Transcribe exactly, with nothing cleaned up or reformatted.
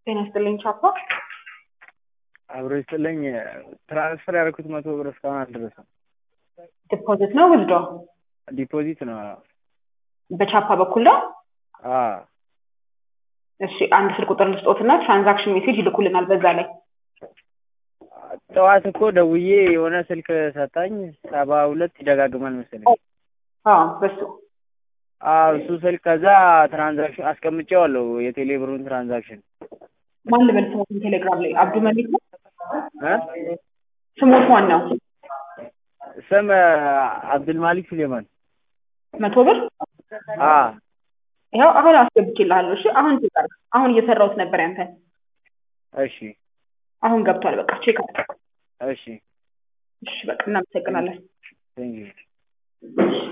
ጤና ይስጥልኝ ቻፓ አብሮ ይስጥልኝ ትራንስፈር ያደረኩት መቶ ብር እስካሁን አልደረሰም። ዲፖዚት ነው ወልዶ ዲፖዚት ነው። በቻፓ በኩል ነው። አዎ እሺ አንድ ስልክ ቁጥር ልስጦትና ትራንዛክሽን ሜሴጅ ይልኩልናል በዛ ላይ። ጠዋት እኮ ደውዬ የሆነ ስልክ ሰጣኝ ሰባ ሁለት ይደጋግማል መሰለኝ። አዎ በሱ አዎ እሱ ስልክ ከዛ ትራንዛክሽን አስቀምጬዋለሁ የቴሌ ብሩን ትራንዛክሽን። ማን ልበል ስሞቱን ቴሌግራም ላይ አብዱ መሊክ ነው እ ስሞቱ ማን ነው? ስም አብዱል ማሊክ ሱሌማን። መቶ ብር አ ያው አሁን አስገብቼልሃለሁ። እሺ አሁን ትቀር አሁን እየሰራሁት ነበር ያንተ። እሺ አሁን ገብቷል። በቃ ቼክ አድርግ። እሺ እሺ በቃ እናመሰግናለን። ቴንክ ዩ